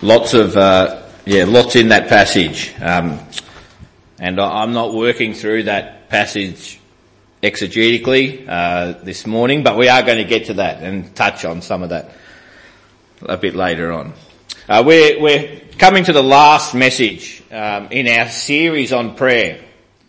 Lots in that passage. And I'm not working through that passage exegetically this morning, but we are going to get to that and touch on some of that a bit later on. We're coming to the last message in our series on prayer.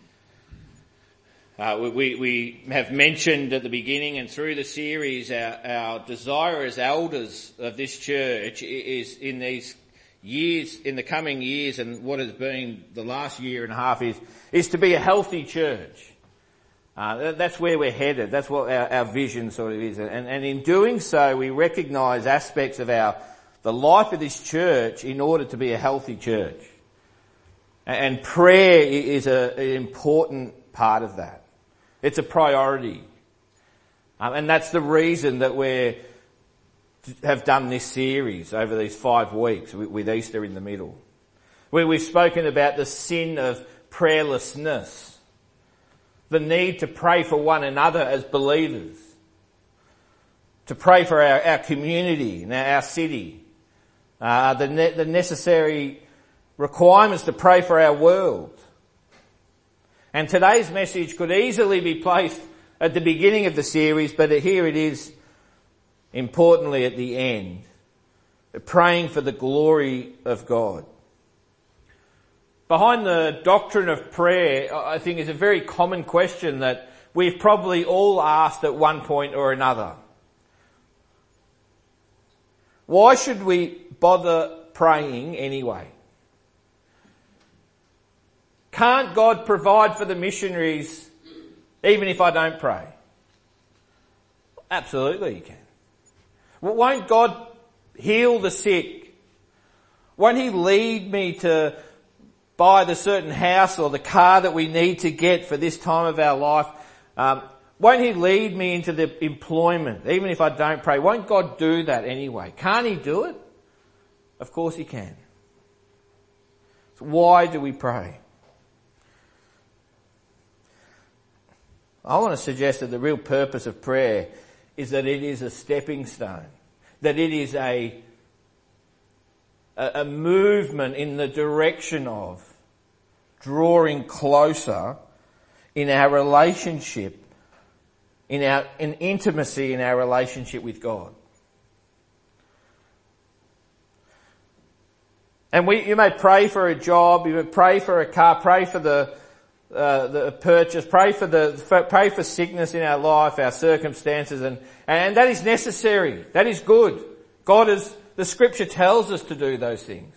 We have mentioned at the beginning and through the series our desire as elders of this church is in these years, in the coming years, and what has been the last year and a half is to be a healthy church. That's where we're headed. That's what our vision sort of is. And in doing so, we recognise aspects of the life of this church in order to be a healthy church. And prayer is an important part of that. It's a priority. And that's the reason that have done this series over these 5 weeks with Easter in the middle. Where we've spoken about the sin of prayerlessness. The need to pray for one another as believers. To pray for our community and our city. The necessary requirements to pray for our world. And today's message could easily be placed at the beginning of the series, but here it is, importantly at the end. Praying for the glory of God. Behind the doctrine of prayer, I think, is a very common question that we've probably all asked at one point or another. Why should we bother praying anyway? Can't God provide for the missionaries even if I don't pray? Absolutely He can. Won't God heal the sick? Won't He lead me to buy the certain house or the car that we need to get for this time of our life? Won't He lead me into the employment even if I don't pray? Won't God do that anyway? Can't He do it? Of course He can. So why do we pray? I want to suggest that the real purpose of prayer is that it is a stepping stone, that it is a movement in the direction of drawing closer in our relationship, in intimacy in our relationship with God. And you may pray for a job, you may pray for a car, pray for the purchase, pray for sickness in our life, our circumstances, and that is necessary. That is good. The scripture tells us to do those things.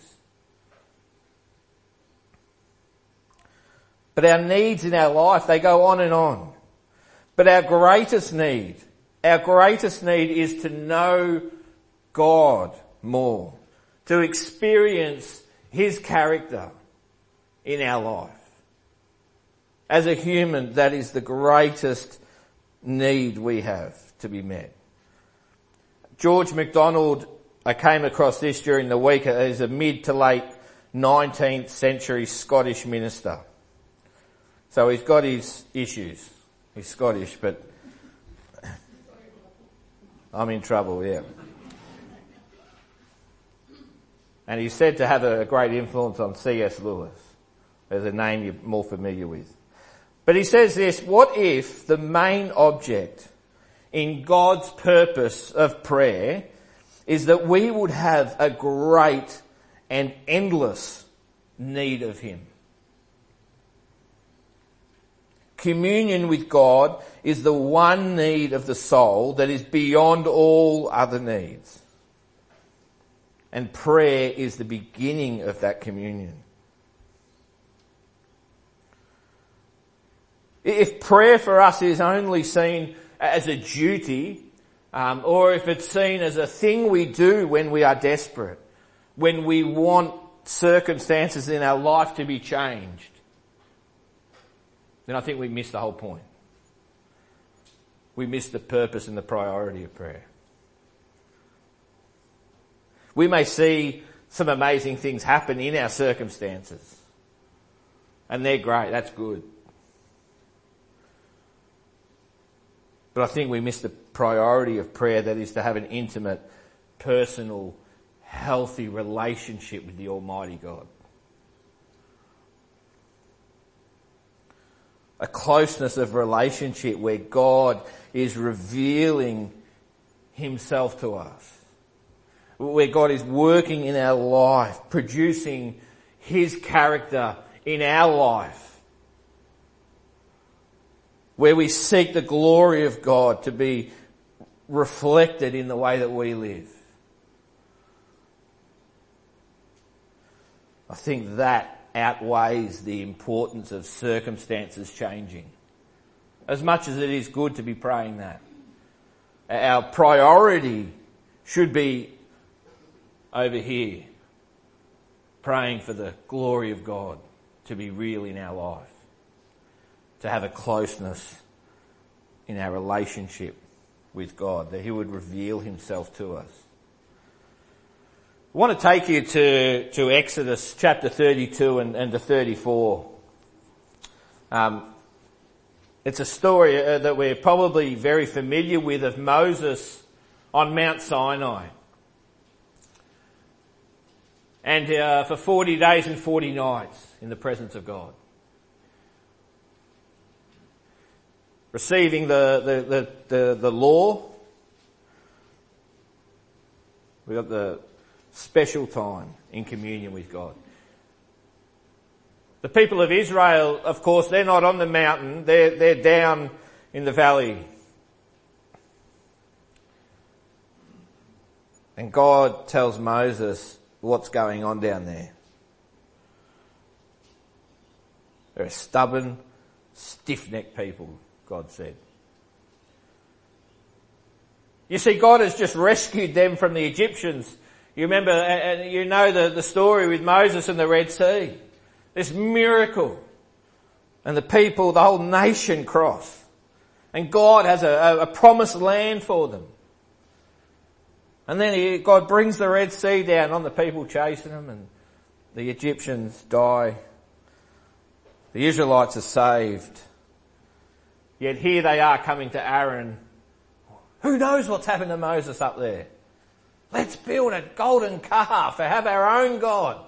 But our needs in our life, they go on and on. But our greatest need is to know God more, to experience His character in our life. As a human, that is the greatest need we have to be met. George MacDonald, I came across this during the week, as a mid to late 19th century Scottish minister. So he's got his issues. He's Scottish, but I'm in trouble, yeah. And he's said to have a great influence on C.S. Lewis. There's a name you're more familiar with. But he says this: what if the main object in God's purpose of prayer is that we would have a great and endless need of Him? Communion with God is the one need of the soul that is beyond all other needs. And prayer is the beginning of that communion. If prayer for us is only seen as a duty, or if it's seen as a thing we do when we are desperate, when we want circumstances in our life to be changed, then I think we miss the whole point. We miss the purpose and the priority of prayer. We may see some amazing things happen in our circumstances, and they're great, that's good. But I think we miss the priority of prayer, that is to have an intimate, personal, healthy relationship with the Almighty God. A closeness of relationship where God is revealing himself to us. Where God is working in our life, producing his character in our life. Where we seek the glory of God to be reflected in the way that we live. I think that outweighs the importance of circumstances changing. As much as it is good to be praying that. Our priority should be over here, praying for the glory of God to be real in our life. To have a closeness in our relationship with God, that he would reveal himself to us. I want to take you to Exodus chapter 32 and to 34. It's a story that we're probably very familiar with of Moses on Mount Sinai. And for 40 days and 40 nights in the presence of God. Receiving the law. We got the special time in communion with God. The people of Israel, of course, they're not on the mountain, they're down in the valley. And God tells Moses what's going on down there. They're a stubborn, stiff-necked people, God said. You see, God has just rescued them from the Egyptians. You remember, and you know the story with Moses and the Red Sea. This miracle. And the people, the whole nation cross. And God has a promised land for them. And then God brings the Red Sea down on the people chasing them, and the Egyptians die. The Israelites are saved. Yet here they are coming to Aaron. Who knows what's happened to Moses up there? Let's build a golden calf and have our own God.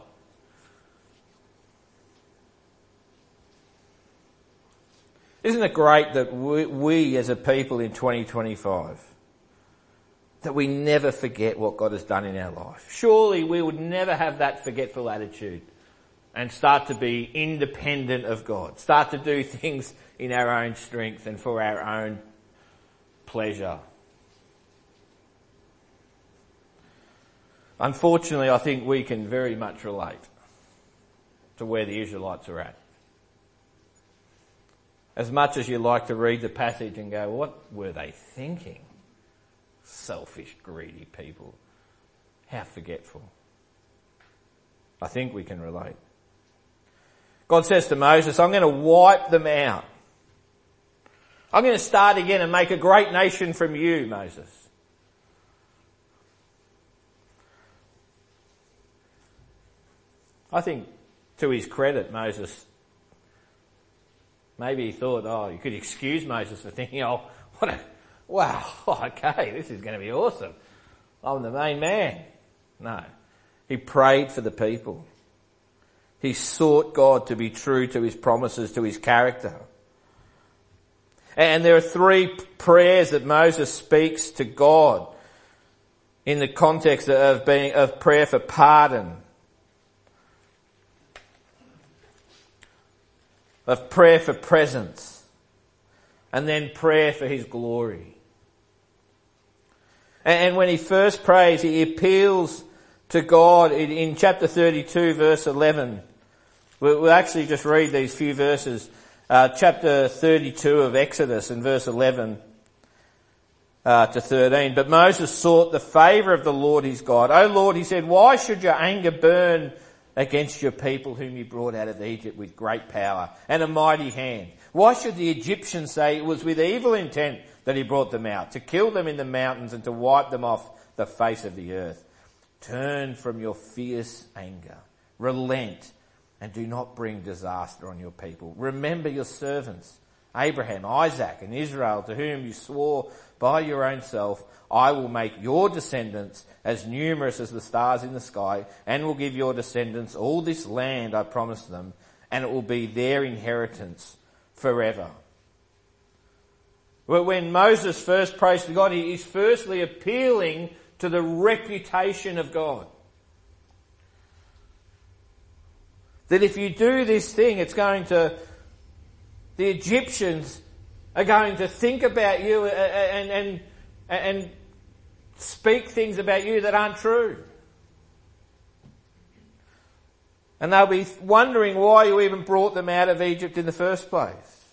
Isn't it great that we as a people in 2025, that we never forget what God has done in our life? Surely we would never have that forgetful attitude and start to be independent of God, start to do things in our own strength and for our own pleasure. Unfortunately, I think we can very much relate to where the Israelites are at. As much as you like to read the passage and go, what were they thinking? Selfish, greedy people. How forgetful. I think we can relate. God says to Moses, I'm going to wipe them out. I'm going to start again and make a great nation from you, Moses. I think, to his credit, Moses, maybe he thought, you could excuse Moses for thinking, wow, okay, this is going to be awesome. I'm the main man. No. He prayed for the people. He sought God to be true to his promises, to his character. And there are three prayers that Moses speaks to God in the context of prayer for pardon, of prayer for presence, and then prayer for his glory. And when he first prays, he appeals to God in chapter 32, verse 11. We'll actually just read these few verses. Chapter 32 of Exodus and verse 11 to 13. But Moses sought the favour of the Lord his God. O Lord, he said, why should your anger burn against your people whom you brought out of Egypt with great power and a mighty hand? Why should the Egyptians say it was with evil intent that he brought them out, to kill them in the mountains and to wipe them off the face of the earth? Turn from your fierce anger, relent, and do not bring disaster on your people. Remember your servants, Abraham, Isaac and Israel, to whom you swore by your own self, I will make your descendants as numerous as the stars in the sky, and will give your descendants all this land I promised them, and it will be their inheritance forever. Well, when Moses first prays to God, he is firstly appealing to the reputation of God. That if you do this thing, the Egyptians are going to think about you and speak things about you that aren't true. And they'll be wondering why you even brought them out of Egypt in the first place.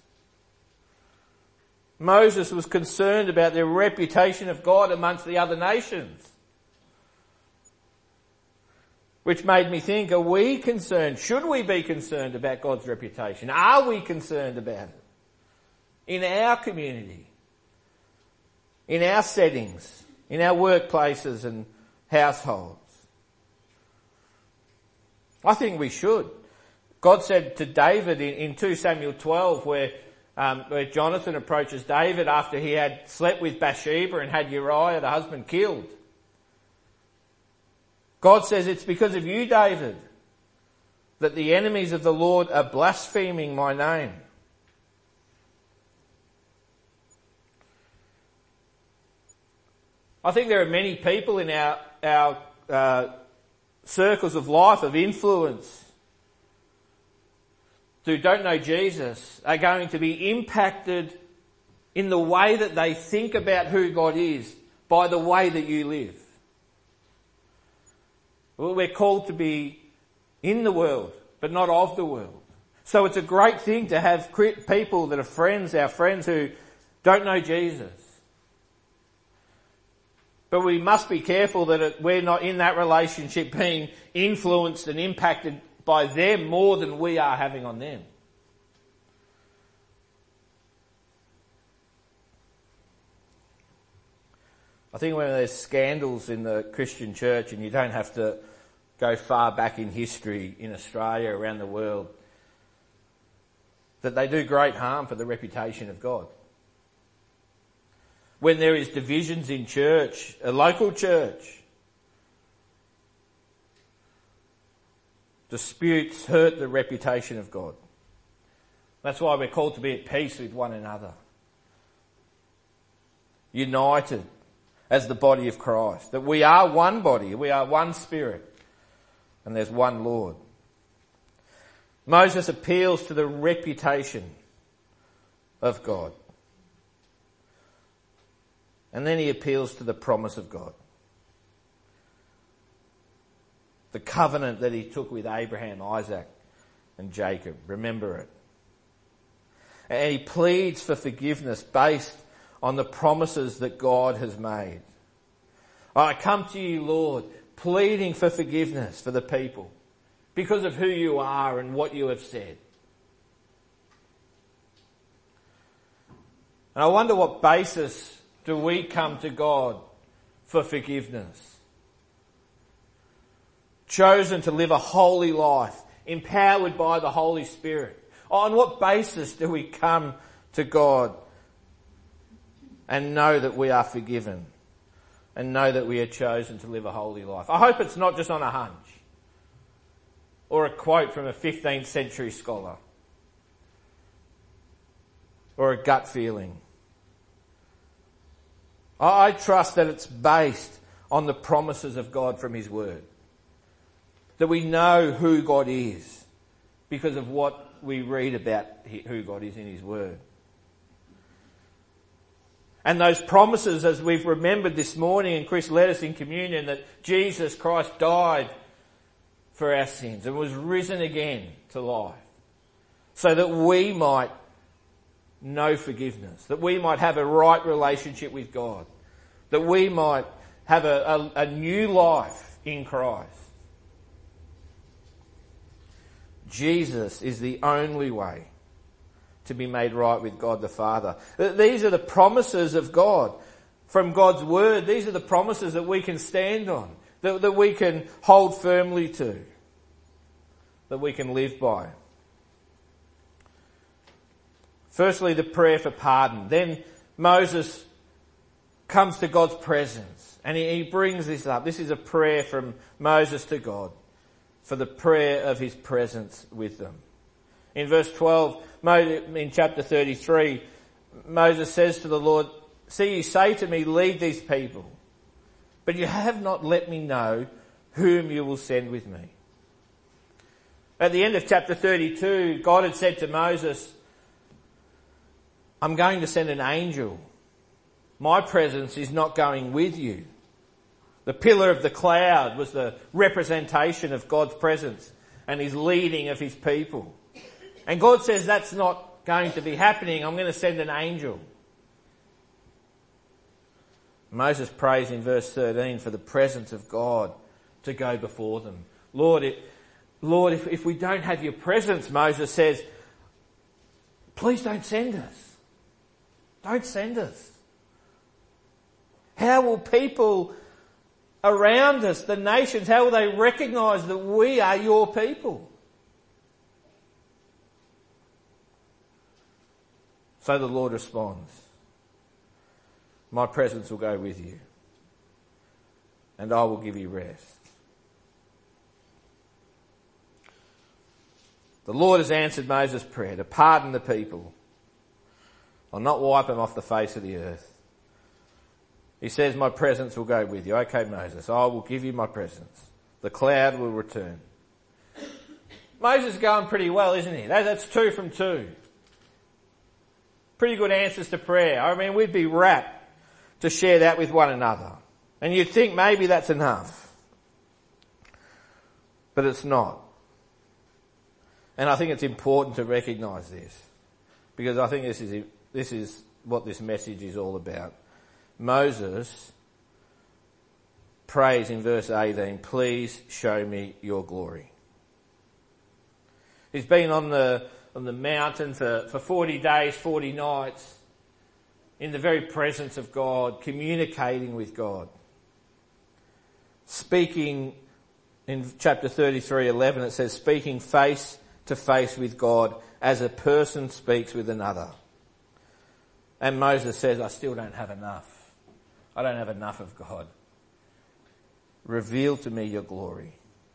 Moses was concerned about the reputation of God amongst the other nations. Which made me think, are we concerned? Should we be concerned about God's reputation? Are we concerned about it? In our community, in our settings, in our workplaces and households? I think we should. God said to David in 2 Samuel 12 where Jonathan approaches David after he had slept with Bathsheba and had Uriah, the husband, killed. God says, it's because of you, David, that the enemies of the Lord are blaspheming my name. I think there are many people in our circles of life, of influence, who don't know Jesus, are going to be impacted in the way that they think about who God is by the way that you live. Well, we're called to be in the world, but not of the world. So it's a great thing to have people that are friends, our friends who don't know Jesus. But we must be careful that we're not in that relationship being influenced and impacted by them more than we are having on them. I think when there's scandals in the Christian church, and you don't have to go far back in history in Australia, around the world, that they do great harm for the reputation of God. When there is divisions in church, a local church, disputes hurt the reputation of God. That's why we're called to be at peace with one another. United as the body of Christ. That we are one body, we are one spirit, and there's one Lord. Moses appeals to the reputation of God. And then he appeals to the promise of God. The covenant that he took with Abraham, Isaac and Jacob. Remember it. And he pleads for forgiveness based on the promises that God has made. I come to you, Lord, pleading for forgiveness for the people because of who you are and what you have said. And I wonder what basis do we come to God for forgiveness? Chosen to live a holy life, empowered by the Holy Spirit. On what basis do we come to God and know that we are forgiven and know that we are chosen to live a holy life? I hope it's not just on a hunch or a quote from a 15th century scholar or a gut feeling. I trust that it's based on the promises of God from His Word. That we know who God is because of what we read about who God is in His Word. And those promises, as we've remembered this morning, and Chris led us in communion, that Jesus Christ died for our sins and was risen again to life so that we might know forgiveness, that we might have a right relationship with God, that we might have a new life in Christ. Jesus is the only way to be made right with God the Father. These are the promises of God from God's Word. These are the promises that we can stand on, that we can hold firmly to, that we can live by. Firstly, the prayer for pardon. Then Moses comes to God's presence and he brings this up. This is a prayer from Moses to God for the prayer of his presence with them. In verse 12, in chapter 33, Moses says to the Lord, "See, you say to me, lead these people, but you have not let me know whom you will send with me." At the end of chapter 32, God had said to Moses, "I'm going to send an angel. My presence is not going with you." The pillar of the cloud was the representation of God's presence and his leading of his people. And God says that's not going to be happening. I'm going to send an angel. Moses prays in verse 13 for the presence of God to go before them. Lord, if we don't have your presence, Moses says, please don't send us. Don't send us. How will people around us, the nations, how will they recognise that we are your people? So the Lord responds, "My presence will go with you, and I will give you rest." The Lord has answered Moses' prayer to pardon the people. I'll not wipe them off the face of the earth. He says, "My presence will go with you." Okay, Moses, I will give you my presence. The cloud will return. Moses is going pretty well, isn't he? That's 2 from 2. Pretty good answers to prayer. I mean, we'd be rapt to share that with one another. And you'd think maybe that's enough. But it's not. And I think it's important to recognise this, because I think this is what this message is all about. Moses prays in verse 18, "Please show me your glory." He's been on the mountain for 40 days, 40 nights, in the very presence of God, communicating with God. Speaking, in chapter 33:11, it says, speaking face to face with God as a person speaks with another. And Moses says, I still don't have enough. I don't have enough of God. Reveal to me your glory.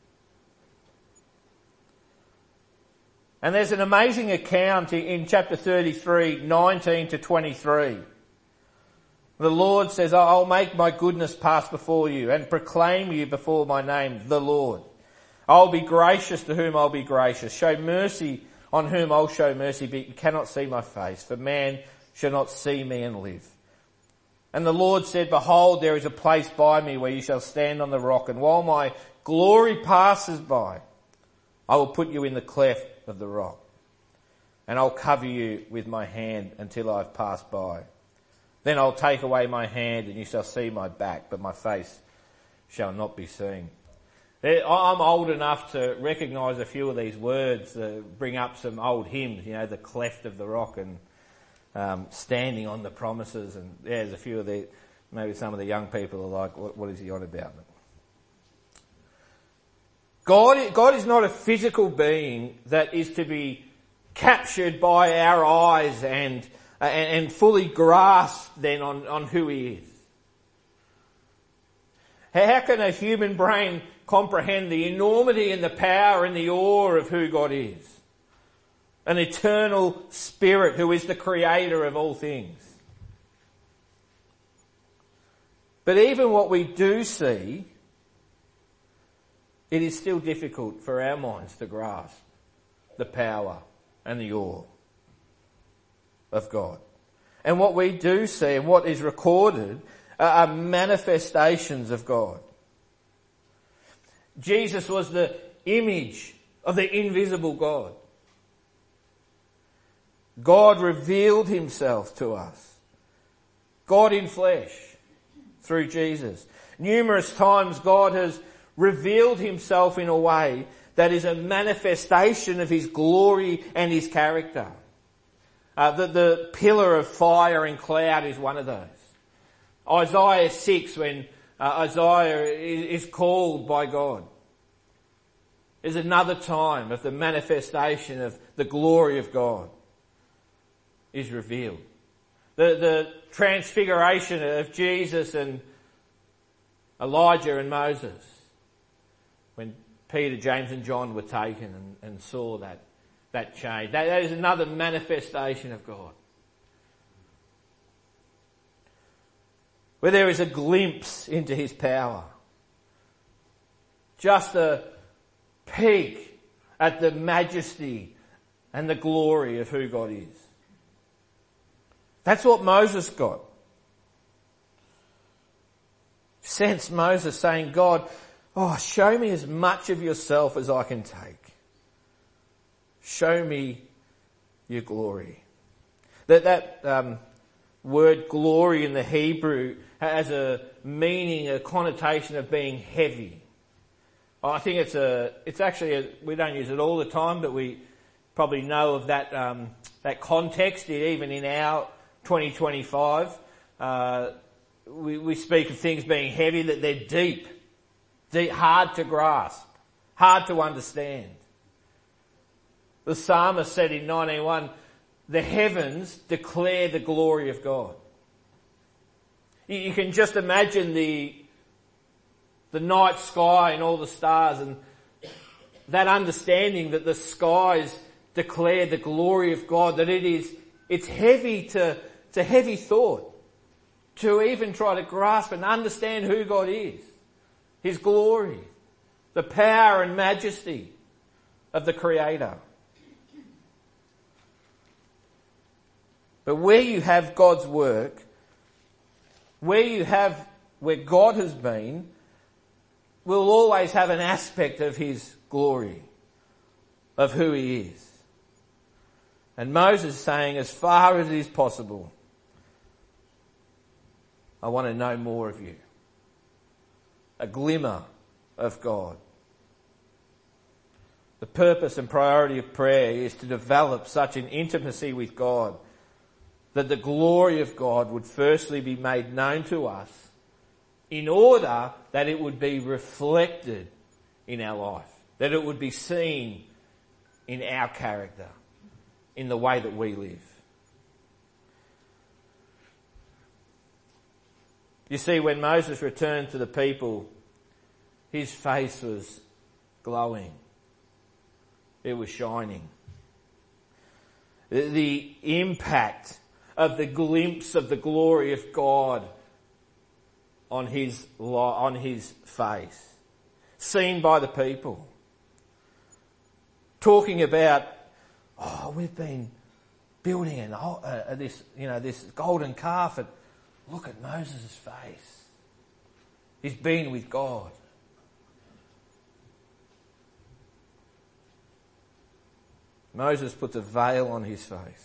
And there's an amazing account in chapter 33, 19 to 23. The Lord says, I'll make my goodness pass before you and proclaim you before my name, the Lord. I'll be gracious to whom I'll be gracious. Show mercy on whom I'll show mercy, but you cannot see my face, for man shall not see me and live. And the Lord said, behold, there is a place by me where you shall stand on the rock, and while my glory passes by, I will put you in the cleft of the rock, and I'll cover you with my hand until I've passed by. Then I'll take away my hand, and you shall see my back, but my face shall not be seen. I'm old enough to recognise a few of these words, bring up some old hymns, the cleft of the rock and standing on the promises, and there's a few of the, maybe some of the young people are like, what is he on about? God is not a physical being that is to be captured by our eyes and fully grasped then on who he is. How can a human brain comprehend the enormity and the power and the awe of who God is? An eternal spirit who is the creator of all things. But even what we do see, it is still difficult for our minds to grasp the power and the awe of God. And what we do see and what is recorded are manifestations of God. Jesus was the image of the invisible God. God revealed himself to us. God in flesh through Jesus. Numerous times God has revealed himself in a way that is a manifestation of his glory and his character. The pillar of fire and cloud is one of those. Isaiah 6, when Isaiah is called by God, is another time of the manifestation of the glory of God. is revealed. The transfiguration of Jesus and Elijah and Moses, when Peter, James and John were taken and saw that change. That is another manifestation of God. Where there is a glimpse into his power. Just a peek at the majesty and the glory of who God is. That's what Moses got. Sense Moses saying, God, show me as much of yourself as I can take. Show me your glory. That word glory in the Hebrew has a meaning, a connotation of being heavy. I think it's actually we don't use it all the time, but we probably know of that context, even in our 2025. We speak of things being heavy, that they're deep, hard to grasp, hard to understand. The psalmist said in 19:1, the heavens declare the glory of God. You can just imagine the night sky and all the stars, and that understanding that the skies declare the glory of God, that it's heavy it's a heavy thought to even try to grasp and understand who God is, his glory, the power and majesty of the Creator. But where you have God's work, where God has been, will always have an aspect of his glory, of who he is. And Moses is saying, as far as it is possible, I want to know more of you. A glimmer of God. The purpose and priority of prayer is to develop such an intimacy with God that the glory of God would firstly be made known to us in order that it would be reflected in our life, that it would be seen in our character, in the way that we live. You see, when Moses returned to the people, his face was glowing. It was shining. The impact of the glimpse of the glory of God on his face, seen by the people. Talking about, we've been building this golden calf, and look at Moses' face. He's been with God. Moses puts a veil on his face.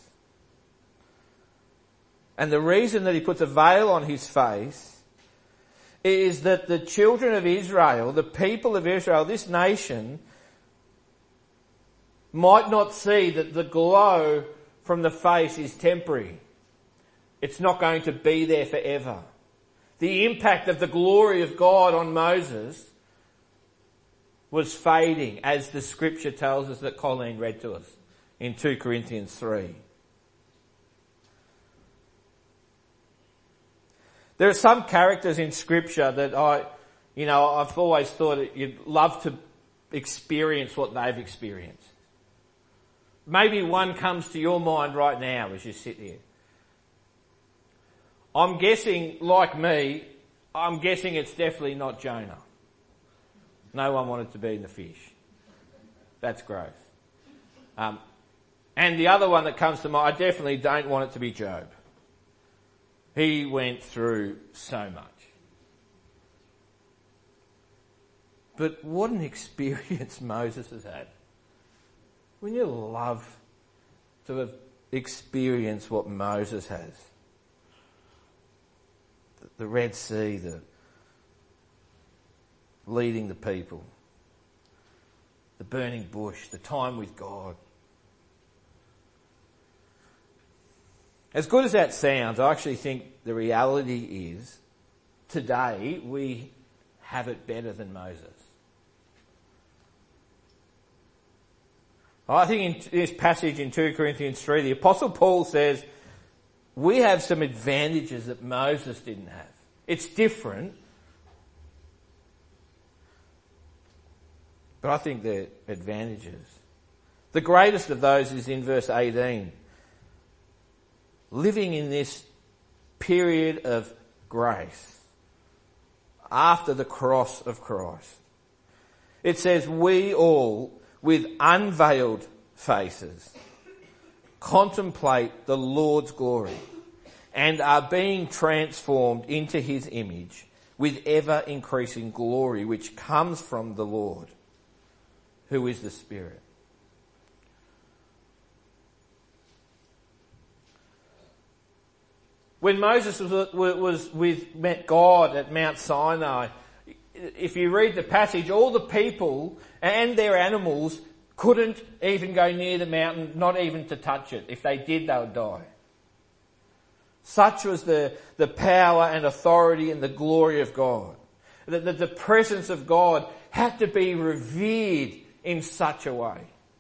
And the reason that he puts a veil on his face is that the children of Israel, the people of Israel, this nation, might not see that the glow from the face is temporary. It's not going to be there forever. The impact of the glory of God on Moses was fading, as the scripture tells us that Colleen read to us in 2 Corinthians 3. There are some characters in scripture that I've always thought you'd love to experience what they've experienced. Maybe one comes to your mind right now as you sit here. I'm guessing, like me, it's definitely not Jonah. No one wanted to be in the fish. That's gross. And the other one that comes to mind, I definitely don't want it to be Job. He went through so much. But what an experience Moses has had. Wouldn't you love to have experienced what Moses has? The Red Sea, the leading the people, the burning bush, the time with God. As good as that sounds, I actually think the reality is today we have it better than Moses. I think in this passage in 2 Corinthians 3, the Apostle Paul says we have some advantages that Moses didn't have. It's different, but I think they're advantages. The greatest of those is in verse 18. Living in this period of grace after the cross of Christ. It says, we all, with unveiled faces, contemplate the Lord's glory and are being transformed into his image with ever increasing glory, which comes from the Lord, who is the Spirit. When Moses met God at Mount Sinai, if you read the passage, all the people and their animals couldn't even go near the mountain, not even to touch it. If they did, they would die. Such was the power and authority and the glory of God. The presence of God had to be revered in such a way.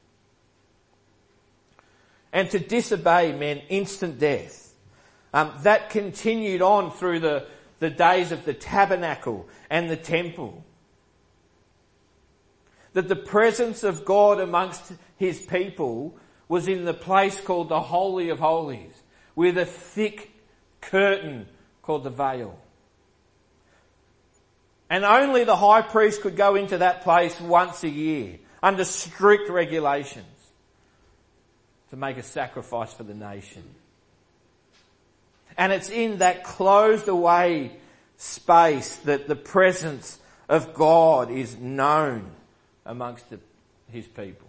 And to disobey meant instant death. That continued on through the days of the tabernacle and the temple. That the presence of God amongst his people was in the place called the Holy of Holies, with a thick curtain called the veil. And only the high priest could go into that place once a year, under strict regulations, to make a sacrifice for the nation. And it's in that closed away space that the presence of God is known amongst his people.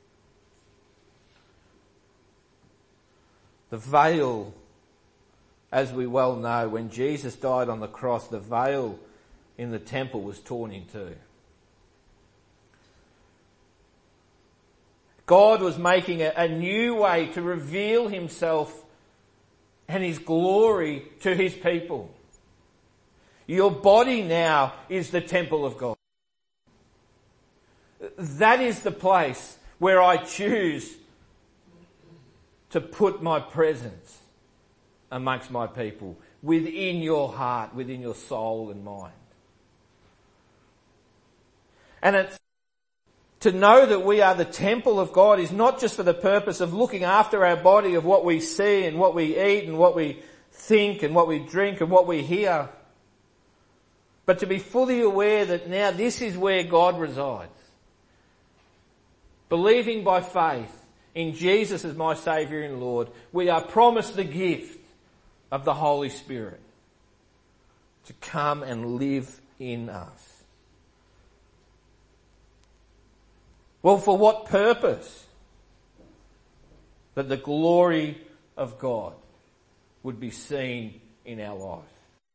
The veil, as we well know, when Jesus died on the cross, the veil in the temple was torn in two. God was making a new way to reveal himself and his glory to his people. Your body now is the temple of God. That is the place where I choose to put my presence amongst my people, within your heart, within your soul and mind. And it's to know that we are the temple of God is not just for the purpose of looking after our body, of what we see and what we eat and what we think and what we drink and what we hear, but to be fully aware that now this is where God resides. Believing by faith in Jesus as my Saviour and Lord, we are promised the gift of the Holy Spirit to come and live in us. Well, for what purpose? That the glory of God would be seen in our life.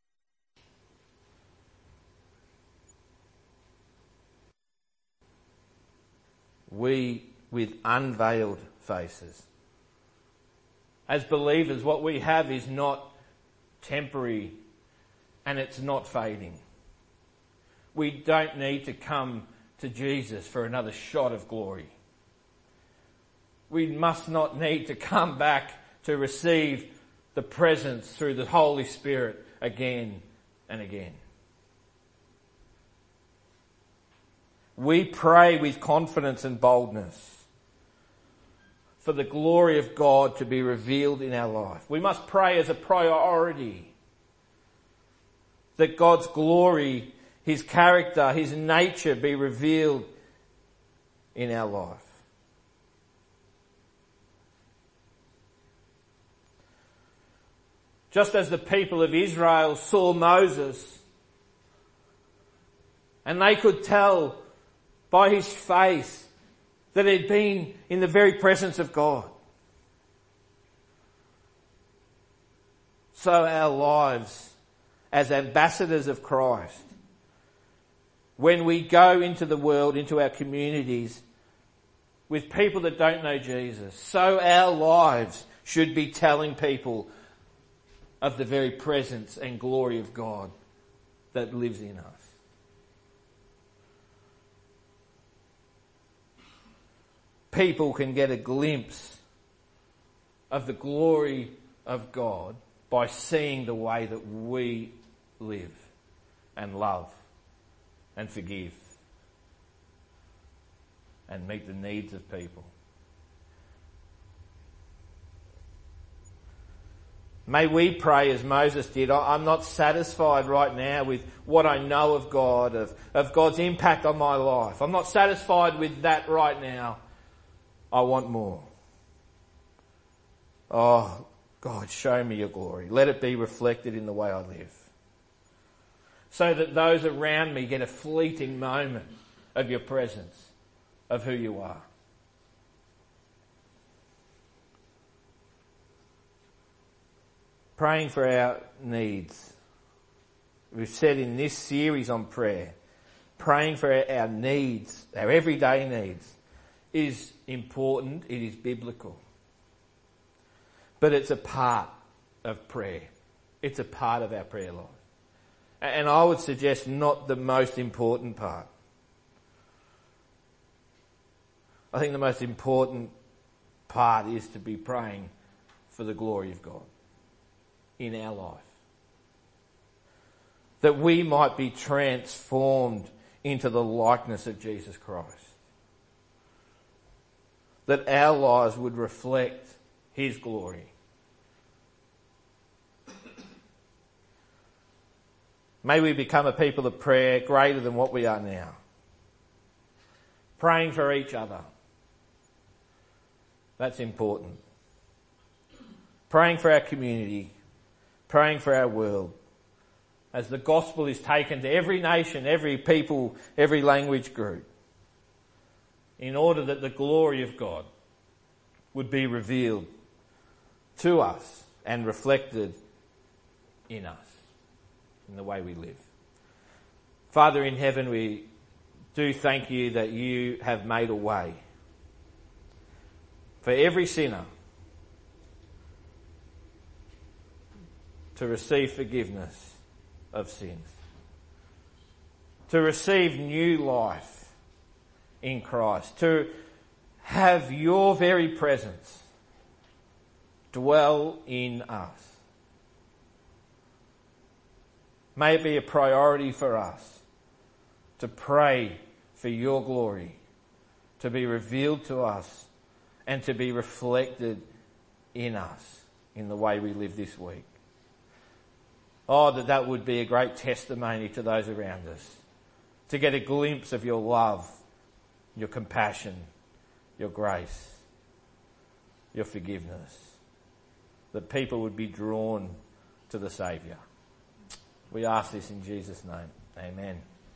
We with unveiled faces. As believers, what we have is not temporary and it's not fading. We don't need to come to Jesus for another shot of glory. We must not need to come back to receive the presence through the Holy Spirit again and again. We pray with confidence and boldness for the glory of God to be revealed in our life. We must pray as a priority that God's glory, his character, his nature be revealed in our life. Just as the people of Israel saw Moses, and they could tell by his face that he'd been in the very presence of God, so our lives as ambassadors of Christ, when we go into the world, into our communities, with people that don't know Jesus, so our lives should be telling people of the very presence and glory of God that lives in us. People can get a glimpse of the glory of God by seeing the way that we live and love and forgive and meet the needs of people. May we pray as Moses did. I'm not satisfied right now with what I know of God, of God's impact on my life. I'm not satisfied with that right now. I want more. Oh, God, show me your glory. Let it be reflected in the way I live. So that those around me get a fleeting moment of your presence, of who you are. Praying for our needs. We've said in this series on prayer, praying for our needs, our everyday needs, is important. It is biblical. But it's a part of prayer. It's a part of our prayer life. And I would suggest not the most important part. I think the most important part is to be praying for the glory of God in our life. That we might be transformed into the likeness of Jesus Christ. That our lives would reflect His glory. May we become a people of prayer greater than what we are now. Praying for each other. That's important. Praying for our community. Praying for our world. As the gospel is taken to every nation, every people, every language group. In order that the glory of God would be revealed to us and reflected in us, in the way we live. Father in heaven, we do thank you that you have made a way for every sinner to receive forgiveness of sins, to receive new life in Christ, to have your very presence dwell in us. May it be a priority for us to pray for your glory to be revealed to us and to be reflected in us in the way we live this week. Oh, that would be a great testimony to those around us, to get a glimpse of your love, your compassion, your grace, your forgiveness, that people would be drawn to the Saviour. We ask this in Jesus' name. Amen.